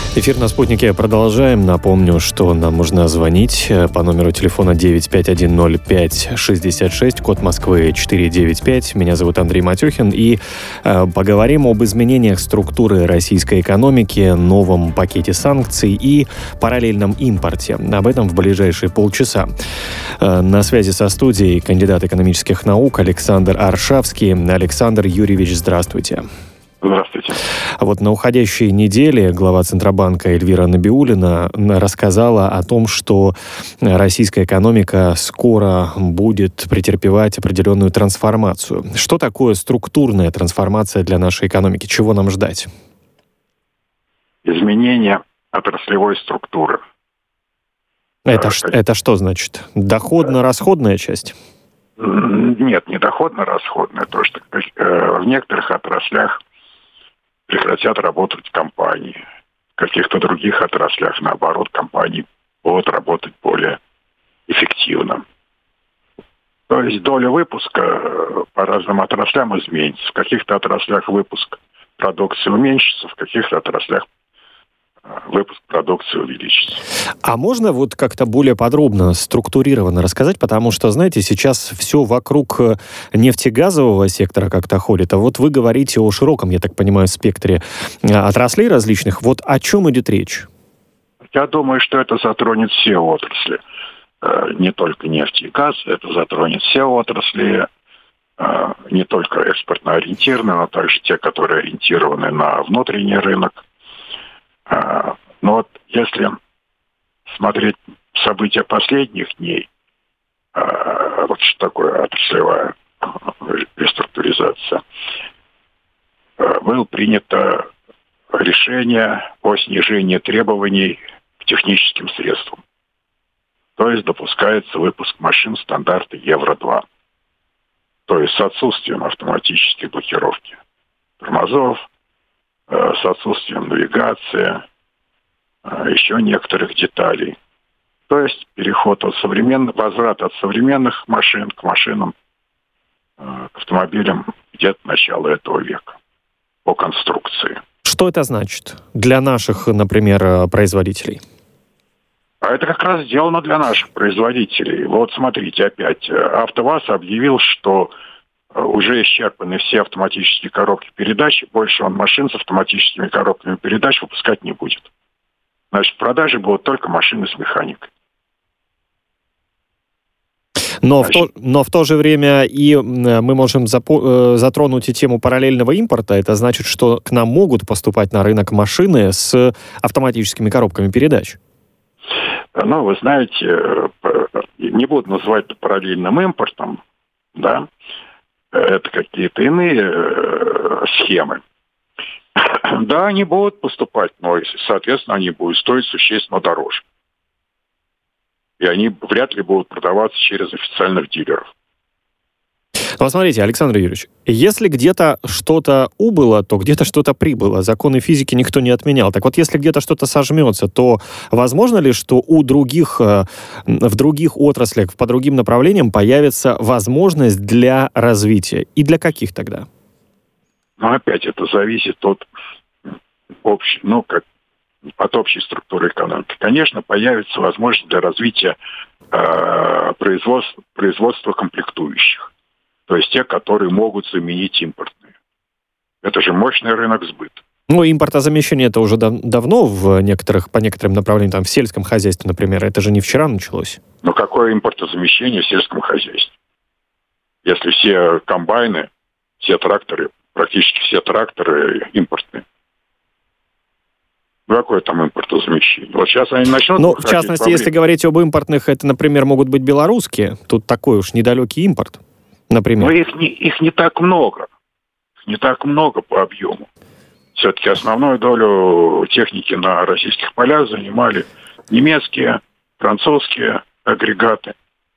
Эфир на «Спутнике» продолжаем. Напомню, что нам можно звонить по номеру телефона 9510566, код Москвы 495. Меня зовут Андрей Матюхин. И поговорим об изменениях структуры российской экономики, новом пакете санкций и параллельном импорте. Об этом в ближайшие полчаса. На связи со студией кандидат экономических наук Александр Аршавский. Александр Юрьевич, здравствуйте. Здравствуйте. Вот на уходящей неделе глава Центробанка Эльвира Набиуллина рассказала о том, что российская экономика скоро будет претерпевать определенную трансформацию. Что такое структурная трансформация для нашей экономики? Чего нам ждать? Изменение отраслевой структуры. Это что значит? Доходно-расходная часть? Нет, не доходно-расходная. То, что в некоторых отраслях прекратят работать компании. В каких-то других отраслях, наоборот, компании будут работать более эффективно. То есть доля выпуска по разным отраслям изменится. В каких-то отраслях выпуск продукции уменьшится, в каких-то отраслях выпуск продукции увеличится. А можно вот как-то более подробно, структурированно рассказать? Потому что, знаете, сейчас все вокруг нефтегазового сектора как-то ходит. А вот вы говорите о широком, я так понимаю, спектре отраслей различных. Вот о чем идет речь? Я думаю, что это затронет все отрасли. Не только нефть и газ, это затронет все отрасли. Не только экспортно ориентированные, но также те, которые ориентированы на внутренний рынок. Но вот если смотреть события последних дней, вот что такое отраслевая реструктуризация, было принято решение о снижении требований к техническим средствам. То есть допускается выпуск машин стандарта Евро-2. То есть с отсутствием автоматической блокировки тормозов, с отсутствием навигации, еще некоторых деталей. То есть возврат от современных машин к машинам, к автомобилям где-то начала этого века по конструкции. Что это значит для наших, например, производителей? А это как раз сделано для наших производителей. Вот смотрите, опять АвтоВАЗ объявил, что уже исчерпаны все автоматические коробки передач, больше он машин с автоматическими коробками передач выпускать не будет. Значит, в продаже будут только машины с механикой. Но в то же время и мы можем затронуть и тему параллельного импорта. Это значит, что к нам могут поступать на рынок машины с автоматическими коробками передач. Ну, вы знаете, не буду называть это параллельным импортом, да, это какие-то иные схемы. Да, они будут поступать, но, соответственно, они будут стоить существенно дороже. И они вряд ли будут продаваться через официальных дилеров. Ну, смотрите, Александр Юрьевич, если где-то что-то убыло, то где-то что-то прибыло. Законы физики никто не отменял. Так вот, если где-то что-то сожмется, то возможно ли, что в других отраслях, по другим направлениям появится возможность для развития? И для каких тогда? Но опять это зависит от общей структуры экономики. Конечно, появится возможность для развития производства комплектующих. То есть те, которые могут заменить импортные. Это же мощный рынок сбыта. Ну, импортозамещение это уже давно по некоторым направлениям, там, в сельском хозяйстве, например. Это же не вчера началось. Но какое импортозамещение в сельском хозяйстве? Если все комбайны, все тракторы, практически все тракторы импортные. Какое там импортозамещение? Вот сейчас они начнут... Ну, в частности, если говорить об импортных, это, например, могут быть белорусские. Тут такой уж недалекий импорт, например. Но их не так много. Их не так много по объему. Все-таки основную долю техники на российских полях занимали немецкие, французские агрегаты.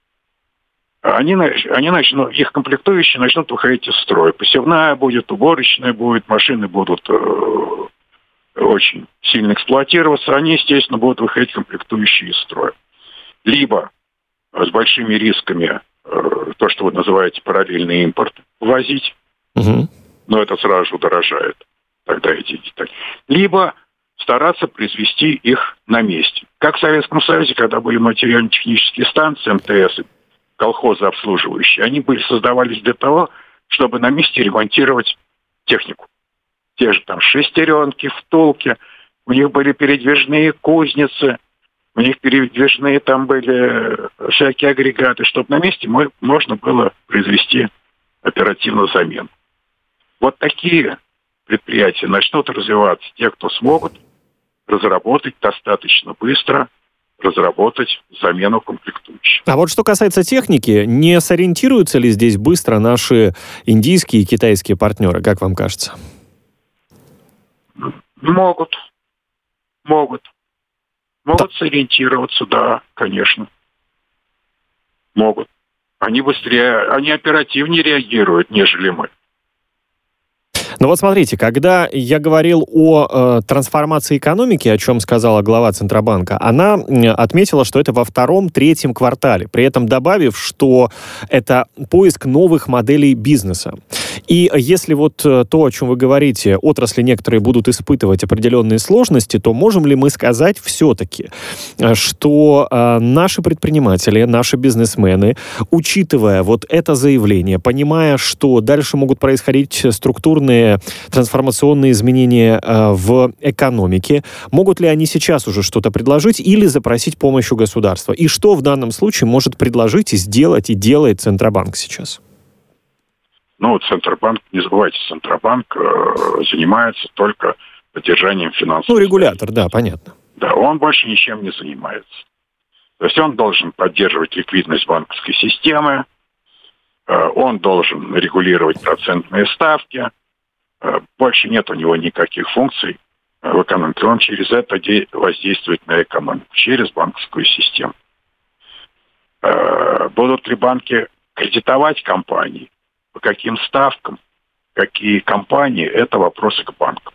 Их комплектующие начнут выходить из строя. Посевная будет, уборочная будет, машины будут очень сильно эксплуатироваться. Они, естественно, будут выходить комплектующие из строя. Либо с большими рисками то, что вы называете параллельный импорт, ввозить. Но это сразу же удорожает. Тогда эти детали. Либо стараться произвести их на месте. Как в Советском Союзе, когда были материально-технические станции МТС, колхозы обслуживающие, они создавались для того, чтобы на месте ремонтировать технику. Те же там шестеренки, втулки, у них были передвижные кузницы, у них передвижные там были всякие агрегаты, чтобы на месте можно было произвести оперативную замену. Вот такие предприятия начнут развиваться те, кто смогут разработать достаточно быстро, разработать замену комплектующих. А вот что касается техники, не сориентируются ли здесь быстро наши индийские и китайские партнеры, как вам кажется? Могут сориентироваться, да, конечно. Могут. Они оперативнее реагируют, нежели мы. Но вот смотрите, когда я говорил о трансформации экономики, о чем сказала глава Центробанка, она отметила, что это во 2-3 квартале, при этом добавив, что это поиск новых моделей бизнеса. И если вот то, о чем вы говорите, отрасли некоторые будут испытывать определенные сложности, то можем ли мы сказать все-таки, что наши предприниматели, наши бизнесмены, учитывая вот это заявление, понимая, что дальше могут происходить структурные трансформационные изменения в экономике, могут ли они сейчас уже что-то предложить или запросить помощь у государства? И что в данном случае может предложить и сделать, и делает Центробанк сейчас? Центробанк, не забывайте, Центробанк занимается только поддержанием финансовых... регулятор, да, понятно. Да, он больше ничем не занимается. То есть он должен поддерживать ликвидность банковской системы, он должен регулировать процентные ставки, больше нет у него никаких функций в экономике. Он через это воздействует на экономику, через банковскую систему. Будут ли банки кредитовать компании? По каким ставкам? Какие компании? Это вопросы к банкам.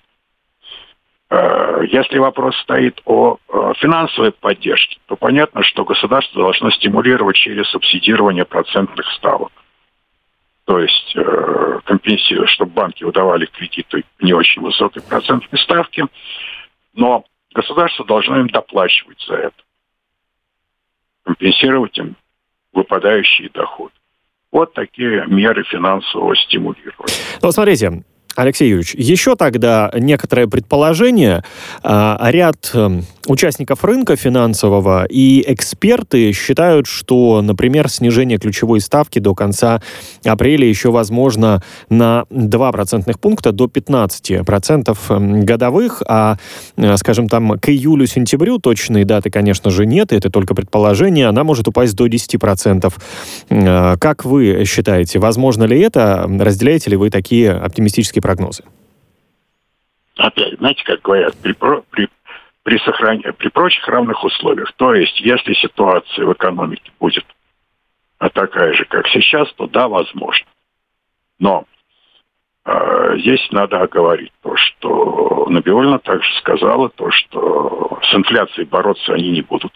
Если вопрос стоит о финансовой поддержке, то понятно, что государство должно стимулировать через субсидирование процентных ставок. То есть компенсировать, чтобы банки выдавали кредиты не очень высокой процентной ставки, но государство должно им доплачивать за это. Компенсировать им выпадающие доходы. Вот такие меры финансового стимулирования. Смотрите, Алексей Юрьевич, еще тогда некоторое предположение. Ряд участников рынка финансового и эксперты считают, что, например, снижение ключевой ставки до конца апреля еще возможно на 2 процентных пункта до 15% годовых, а, скажем, там к июлю-сентябрю точной даты, конечно же, нет, это только предположение, она может упасть до 10%. Как вы считаете, возможно ли это? Разделяете ли вы такие оптимистические прогнозы? Опять, знаете, как говорят, при прочих равных условиях. То есть, если ситуация в экономике будет такая же, как сейчас, то да, возможно. Но здесь надо оговорить то, что Набиуллина также сказала, то, что с инфляцией бороться они не будут.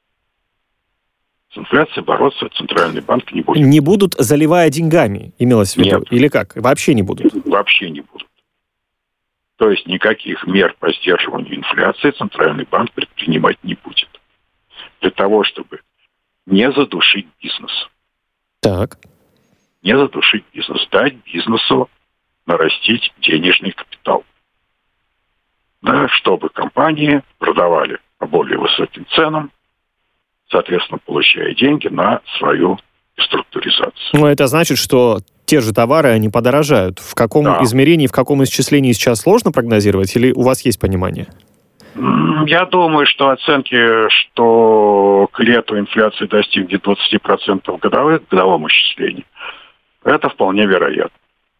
С инфляцией бороться Центральный банк не будет. Не будут, заливая деньгами, имелось в виду? Нет. Или как? Вообще не будут? Вообще не будут. То есть никаких мер по сдерживанию инфляции Центральный банк предпринимать не будет. Для того, чтобы не задушить бизнес. Так. Не задушить бизнес. Дать бизнесу нарастить денежный капитал. Да, чтобы компании продавали по более высоким ценам, соответственно, получая деньги на свою структуризацию. Это значит, что те же товары, они подорожают. В каком измерении, в каком исчислении сейчас сложно прогнозировать, или у вас есть понимание? Я думаю, что оценки, что к лету инфляция достигнет 20% в годовом исчислении, это вполне вероятно.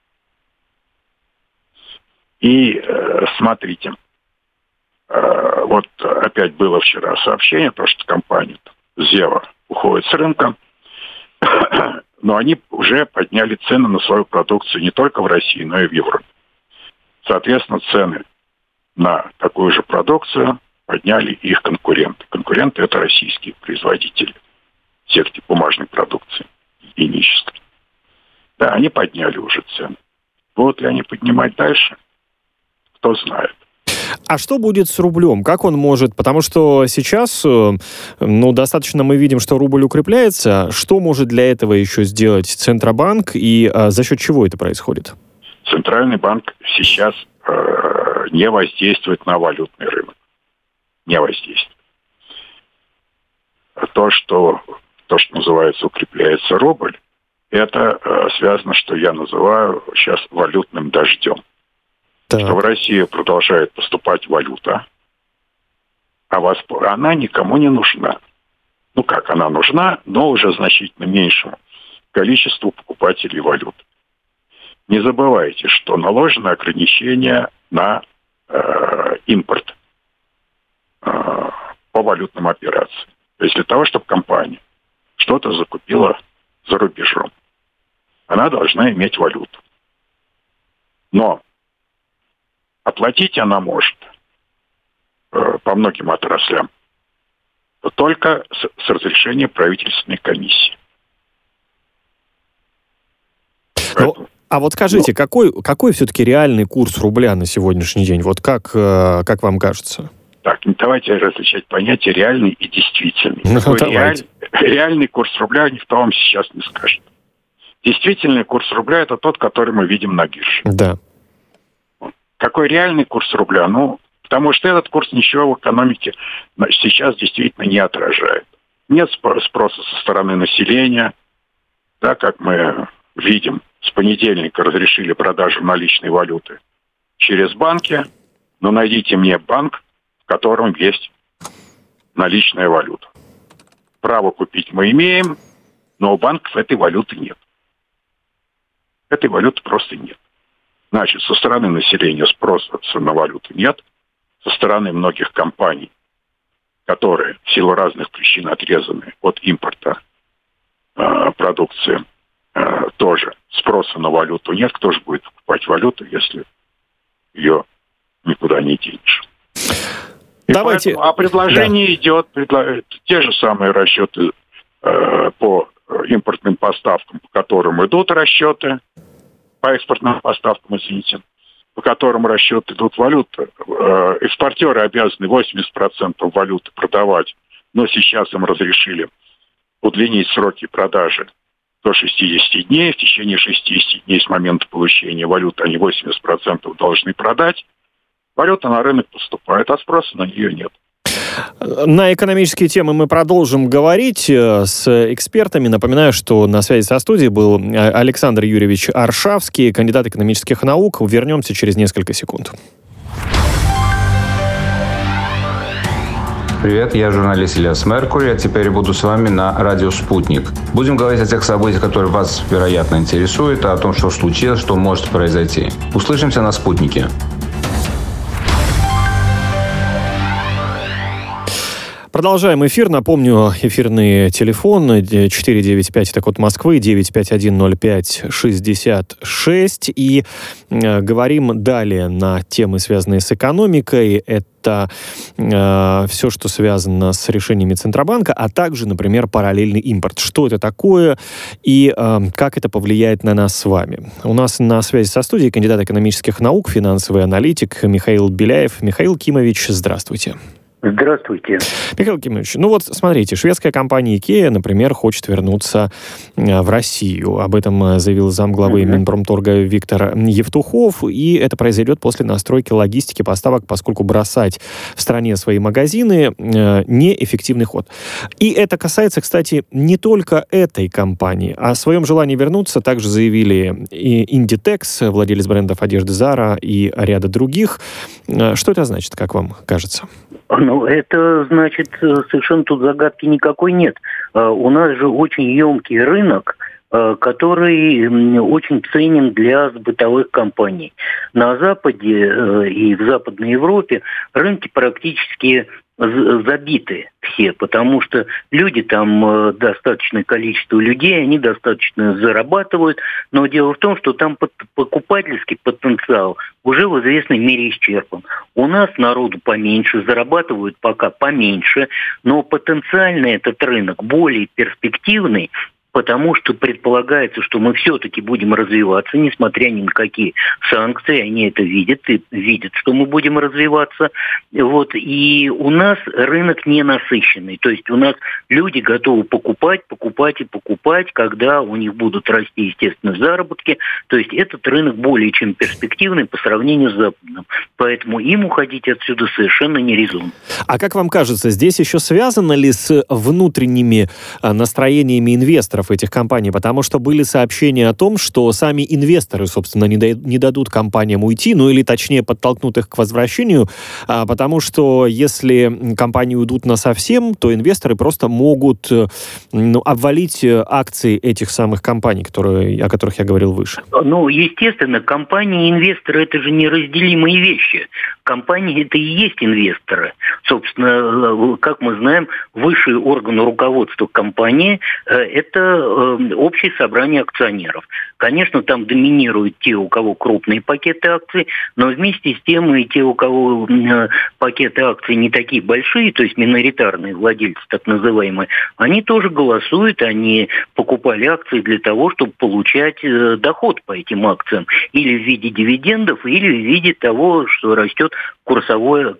И смотрите, вот опять было вчера сообщение, то, что компания Зева уходит с рынка, но они уже подняли цены на свою продукцию не только в России, но и в Европе. Соответственно, цены на такую же продукцию подняли их конкуренты. Конкуренты – это российские производители сетки бумажной продукции, гигиенической. Да, они подняли уже цены. Будут ли они поднимать дальше? Кто знает. А что будет с рублем? Как он может? Потому что сейчас, достаточно мы видим, что рубль укрепляется. Что может для этого еще сделать Центробанк и за счет чего это происходит? Центральный банк сейчас не воздействует на валютный рынок. Не воздействует. То, что называется укрепляется рубль, это связано, что я называю сейчас валютным дождем. Так. Что в Россию продолжает поступать валюта, а она никому не нужна. Ну как, она нужна, но уже значительно меньшему количеству покупателей валют. Не забывайте, что наложено ограничение на импорт по валютным операциям. То есть для того, чтобы компания что-то закупила за рубежом, она должна иметь валюту. Но оплатить она может по многим отраслям только с разрешения правительственной комиссии. А вот скажите, какой все-таки реальный курс рубля на сегодняшний день? Вот как вам кажется? Так, давайте различать понятия реальный и действительный. Реальный курс рубля никто вам сейчас не скажет. Действительный курс рубля – это тот, который мы видим на бирже. Да. Какой реальный курс рубля? Потому что этот курс ничего в экономике сейчас действительно не отражает. Нет спроса со стороны населения. Да, как мы видим, с понедельника разрешили продажу наличной валюты через банки. Но найдите мне банк, в котором есть наличная валюта. Право купить мы имеем, но у банков этой валюты нет. Этой валюты просто нет. Значит, со стороны населения спроса на валюту нет. Со стороны многих компаний, которые в силу разных причин отрезаны от импорта продукции, тоже спроса на валюту нет. Кто же будет покупать валюту, если ее никуда не денешь? Давайте. Поэтому, предложение идет, те же самые расчеты по импортным поставкам, по которым идут расчеты, по экспортным поставкам, по которым расчеты идут валюты. Экспортеры обязаны 80% валюты продавать, но сейчас им разрешили удлинить сроки продажи до 60 дней. В течение 60 дней с момента получения валюты они 80% должны продать. Валюта на рынок поступает, а спроса на нее нет. На экономические темы мы продолжим говорить с экспертами. Напоминаю, что на связи со студией был Александр Юрьевич Аршавский, кандидат экономических наук. Вернемся через несколько секунд. Привет, я журналист Ильяс Меркурий, а теперь буду с вами на радио «Спутник». Будем говорить о тех событиях, которые вас, вероятно, интересуют, а о том, что случилось, что может произойти. Услышимся на «Спутнике». Продолжаем эфир. Напомню, эфирный телефон 495, это код Москвы, 951-05-66. И говорим далее на темы, связанные с экономикой. Это все, что связано с решениями Центробанка, а также, например, параллельный импорт. Что это такое и как это повлияет на нас с вами? У нас на связи со студией кандидат экономических наук, финансовый аналитик Михаил Беляев. Михаил Кимович, здравствуйте. Здравствуйте. Михаил Кимович, смотрите, шведская компания IKEA, например, хочет вернуться в Россию. Об этом заявил замглавы Минпромторга Виктор Евтухов, и это произойдет после настройки логистики поставок, поскольку бросать в стране свои магазины неэффективный ход. И это касается, кстати, не только этой компании. О своем желании вернуться также заявили и Inditex, владелец брендов одежды Zara и ряда других. Что это значит, как вам кажется? Это значит, совершенно тут загадки никакой нет. У нас же очень емкий рынок, который очень ценен для бытовых компаний. На Западе и в Западной Европе рынки практически забиты все, потому что люди там, достаточное количество людей, они достаточно зарабатывают, но дело в том, что там покупательский потенциал уже в известной мере исчерпан. У нас народу поменьше, зарабатывают пока поменьше, но потенциально этот рынок более перспективный, потому что предполагается, что мы все-таки будем развиваться, несмотря ни на какие санкции, они это видят, и видят, что мы будем развиваться. Вот. И у нас рынок не насыщенный, то есть у нас люди готовы покупать, когда у них будут расти, естественно, заработки, то есть этот рынок более чем перспективный по сравнению с западным, поэтому им уходить отсюда совершенно не резон. А как вам кажется, здесь еще связано ли с внутренними настроениями инвесторов этих компаний? Потому что были сообщения о том, что сами инвесторы, собственно, не дадут компаниям уйти, ну или точнее подтолкнут их к возвращению, потому что если компании уйдут насовсем, то инвесторы просто могут обвалить акции этих самых компаний, о которых я говорил выше. Ну, естественно, компании и инвесторы – это же неразделимые вещи. Компании – это и есть инвесторы. Собственно, как мы знаем, высший орган руководства компании – это общее собрание акционеров. Конечно, там доминируют те, у кого крупные пакеты акций, но вместе с тем и те, у кого пакеты акций не такие большие, то есть миноритарные владельцы, так называемые, они тоже голосуют, они покупали акции для того, чтобы получать доход по этим акциям. Или в виде дивидендов, или в виде того, что растет курсовая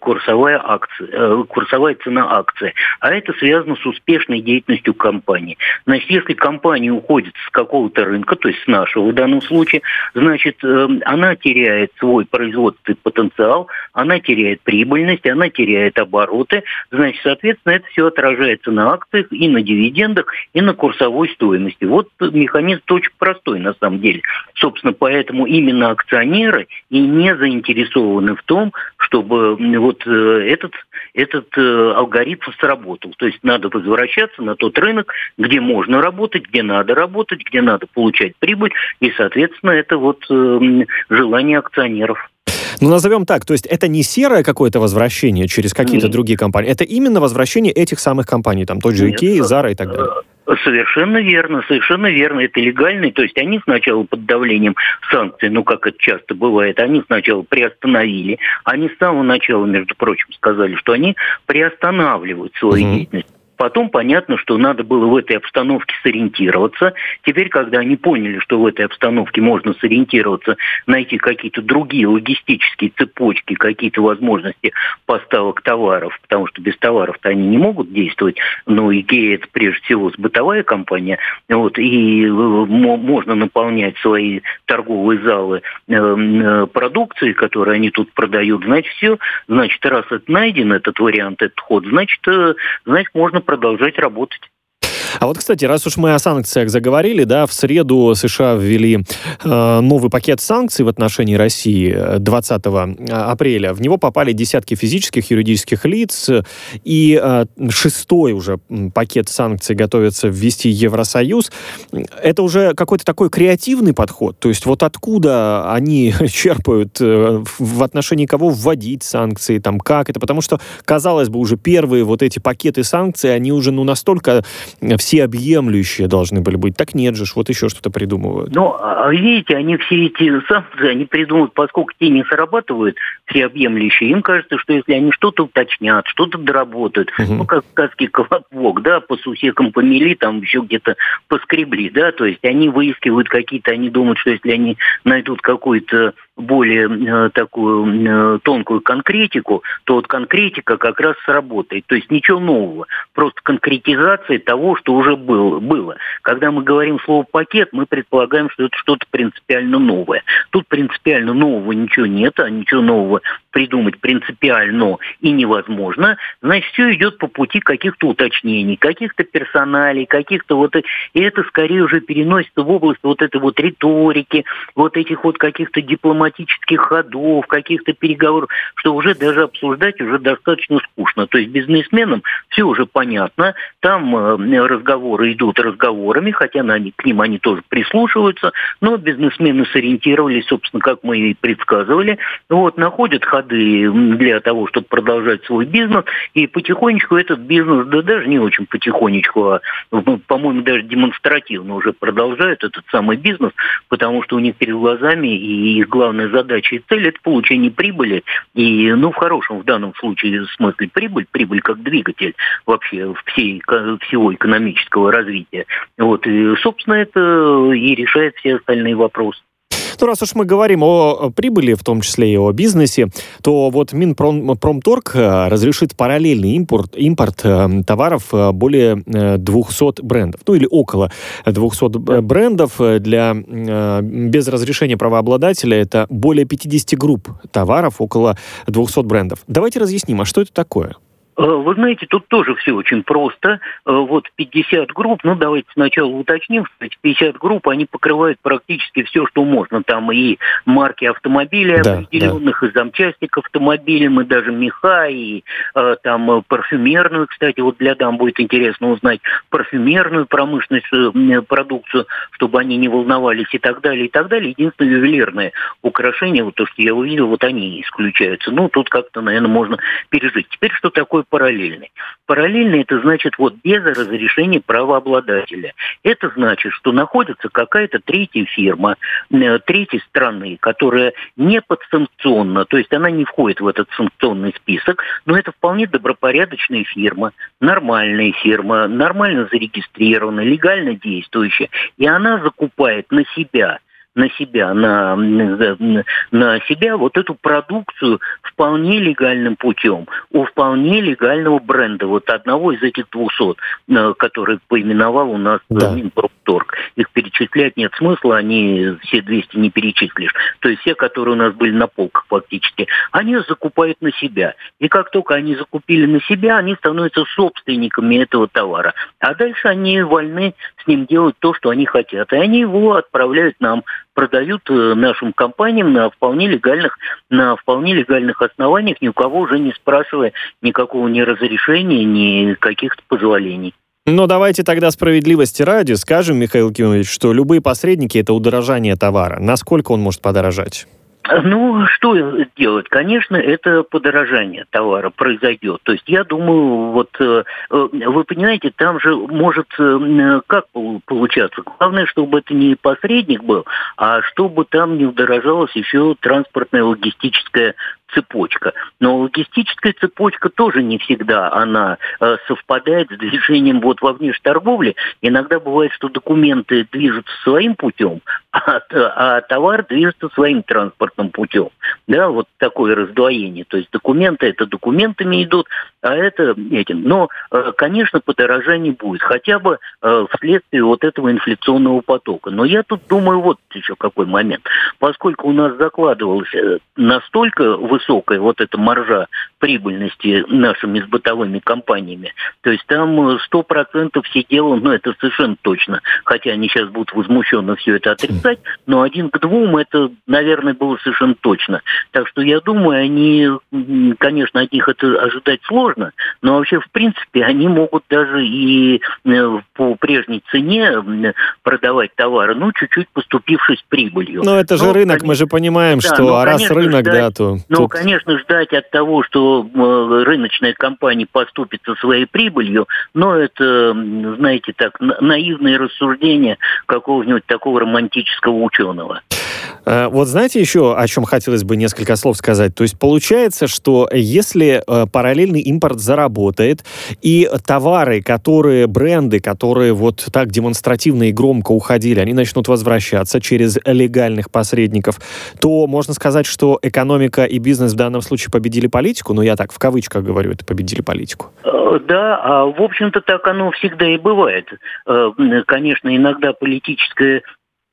цена акции. А это связано с успешной деятельностью компании. Значит, если компания уходит с какого-то рынка, то есть с нашего в данном случае, значит, она теряет свой производственный потенциал, она теряет прибыльность, она теряет обороты. Значит, соответственно, это все отражается на акциях и на дивидендах, и на курсовой стоимости. Вот механизм очень простой на самом деле. Собственно, поэтому именно акционеры и не заинтересованы в том, чтобы вот этот алгоритм сработал. То есть надо возвращаться на тот рынок, где можно работать, где надо получать прибыль, и, соответственно, это вот желание акционеров. Ну, назовем так, то есть это не серое какое-то возвращение через какие-то другие компании, это именно возвращение этих самых компаний, там тот же Икеа, Зара и так далее. Совершенно верно. Это легально. То есть они сначала под давлением санкций, как это часто бывает, они сначала приостановили. Они с самого начала, между прочим, сказали, что они приостанавливают свою деятельность. Потом понятно, что надо было в этой обстановке сориентироваться. Теперь, когда они поняли, что в этой обстановке можно сориентироваться, найти какие-то другие логистические цепочки, какие-то возможности поставок товаров, потому что без товаров-то они не могут действовать. Но Икеа – это прежде всего бытовая компания, и можно наполнять свои торговые залы продукцией, которую они тут продают. Значит, все. Значит, раз это найден, этот вариант, этот ход, значит, можно продолжать работать. А вот, кстати, раз уж мы о санкциях заговорили, да, в среду США ввели новый пакет санкций в отношении России 20 апреля. В него попали десятки физических, юридических лиц, и шестой уже пакет санкций готовится ввести Евросоюз. Это уже какой-то такой креативный подход, то есть вот откуда они черпают, в отношении кого вводить санкции, там как это, потому что, казалось бы, уже первые вот эти пакеты санкций, они уже настолько всеобъемлющие должны были быть. Так нет же, вот еще что-то придумывают. Видите, они все эти санкции, они придумывают, поскольку те не срабатывают всеобъемлющие, им кажется, что если они что-то уточнят, что-то доработают, как в сказке «Колобок», да, по сусекам помели, там еще где-то поскребли, да, то есть они выискивают какие-то, они думают, что если они найдут какую-то более такую тонкую конкретику, то вот конкретика как раз сработает. То есть ничего нового, просто конкретизация того, что уже было. Когда мы говорим слово «пакет», мы предполагаем, что это что-то принципиально новое. Тут принципиально нового ничего нет, а ничего нового придумать принципиально и невозможно. Значит, все идет по пути каких-то уточнений, каких-то персоналей, каких-то и это скорее уже переносится в область вот этой вот риторики, вот этих вот каких-то дипломатических ходов, каких-то переговоров, что уже даже обсуждать уже достаточно скучно. То есть бизнесменам все уже понятно, там разговоры идут разговорами, хотя к ним они тоже прислушиваются, но бизнесмены сориентировались, собственно, как мы и предсказывали, находят ходы, ходы для того, чтобы продолжать свой бизнес. И потихонечку этот бизнес, да даже не очень потихонечку, а, по-моему, даже демонстративно уже продолжают этот самый бизнес, потому что у них перед глазами и их главная задача и цель – это получение прибыли. И, в хорошем в данном случае смысле прибыль как двигатель вообще всего экономического развития. Вот. И, собственно, это и решает все остальные вопросы. Раз уж мы говорим о прибыли, в том числе и о бизнесе, то вот Минпромторг разрешит параллельный импорт товаров более 200 брендов, или около 200 брендов без разрешения правообладателя. Это более 50 групп товаров, около 200 брендов. Давайте разъясним, а что это такое? Вы знаете, тут тоже все очень просто. Вот 50 групп, давайте сначала уточним, что эти 50 групп, они покрывают практически все, что можно. Там и марки автомобилей определенных, и запчасти к автомобилям, и даже меха, и там парфюмерную, кстати, вот для дам будет интересно узнать парфюмерную промышленность, продукцию, чтобы они не волновались и так далее, и так далее. Единственное, ювелирное украшение, вот то, что я увидел, вот они исключаются. Тут как-то, наверное, можно пережить. Теперь, что такое параллельный? Параллельный – это значит без разрешения правообладателя. Это значит, что находится какая-то третья фирма, третьей страны, которая не подсанкционна, то есть она не входит в этот санкционный список, но это вполне добропорядочная фирма, нормальная фирма, нормально зарегистрированная, легально действующая, и она закупает на себя вот эту продукцию вполне легальным путем, у вполне легального бренда, вот одного из этих 200, который поименовал у нас Минпромторг. Их перечислять нет смысла, они все 200 не перечислишь. То есть все, которые у нас были на полках фактически, они закупают на себя. И как только они закупили на себя, они становятся собственниками этого товара. А дальше они вольны с ним делать то, что они хотят. И они его отправляют нам, продают нашим компаниям на вполне легальных основаниях, ни у кого уже не спрашивая никакого ни разрешения, ни каких-то позволений. Но давайте тогда справедливости ради скажем, Михаил Кимович, что любые посредники – это удорожание товара. Насколько он может подорожать? Что делать? Конечно, это подорожание товара произойдет. То есть я думаю, вы понимаете, там же может как получаться? Главное, чтобы это не посредник был, а чтобы там не удорожалась еще транспортная логистическая цепочка. Но логистическая цепочка тоже не всегда она совпадает с движением во внешторговле. Иногда бывает, что документы движутся своим путем, а товар движется своим транспортным путем. Да, вот такое раздвоение. То есть документы это документами идут, а это этим. Но, конечно, подорожание будет, хотя бы вследствие этого инфляционного потока. Но я тут думаю, вот еще какой момент. Поскольку у нас закладывалась настолько высокая эта маржа прибыльности нашими бытовыми компаниями, то есть там 100% сидело, это совершенно точно, хотя они сейчас будут возмущенно все это отрицать, но 1 к 2 это, наверное, было совершенно точно. Так что я думаю, они, конечно, от них это ожидать сложно, но вообще, в принципе, они могут даже и по прежней цене продавать товары, чуть-чуть поступившись прибылью. Но это же рынок, мы же понимаем, что раз рынок, то... конечно, ждать от того, что рыночная компания поступит со своей прибылью, но это, знаете, так, наивные рассуждения какого-нибудь такого романтического ученого. Вот знаете еще, о чем хотелось бы несколько слов сказать? То есть получается, что если параллельный импорт заработает, и товары, бренды, которые вот так демонстративно и громко уходили, они начнут возвращаться через легальных посредников, то можно сказать, что экономика и бизнес в данном случае победили политику? Я так в кавычках говорю, это победили политику. Да, в общем-то так оно всегда и бывает. Конечно, иногда политические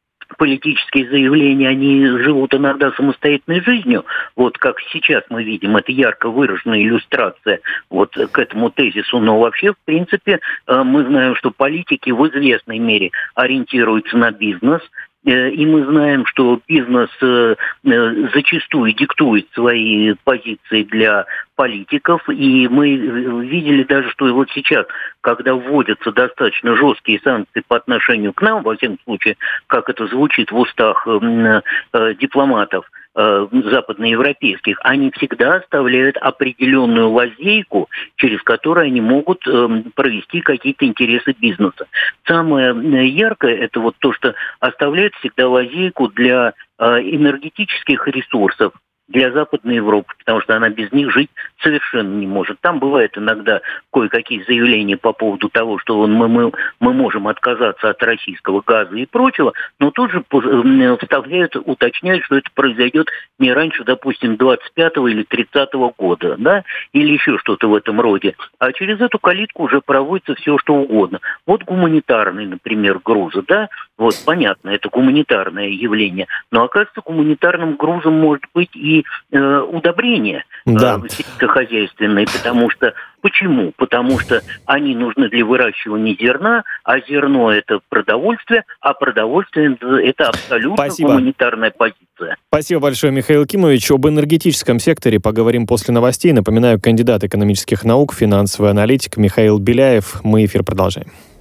заявления, они живут иногда самостоятельной жизнью. Вот как сейчас мы видим, это ярко выраженная иллюстрация к этому тезису. Но вообще, в принципе, мы знаем, что политики в известной мере ориентируются на бизнес. И мы знаем, что бизнес зачастую диктует свои позиции для политиков. И мы видели даже, что вот сейчас, когда вводятся достаточно жесткие санкции по отношению к нам, во всяком случае, как это звучит в устах дипломатов, западноевропейских, они всегда оставляют определенную лазейку, через которую они могут провести какие-то интересы бизнеса. Самое яркое – это вот то, что оставляют всегда лазейку для энергетических ресурсов для Западной Европы, потому что она без них жить совершенно не может. Там бывают иногда кое-какие заявления по поводу того, что мы можем отказаться от российского газа и прочего, но тут же вставляют, уточняют, что это произойдет не раньше, допустим, 25-го или 30-го года, да, или еще что-то в этом роде. А через эту калитку уже проводится все, что угодно. Вот гуманитарные, например, грузы, да, вот понятно, это гуманитарное явление, но оказывается, гуманитарным грузом может быть и удобрения сельскохозяйственные, потому что почему? Потому что они нужны для выращивания зерна, а зерно это продовольствие, а продовольствие это абсолютно гуманитарная позиция. Спасибо большое, Михаил Кимович. Об энергетическом секторе поговорим после новостей. Напоминаю, кандидат экономических наук, финансовый аналитик Михаил Беляев. Мы эфир продолжаем.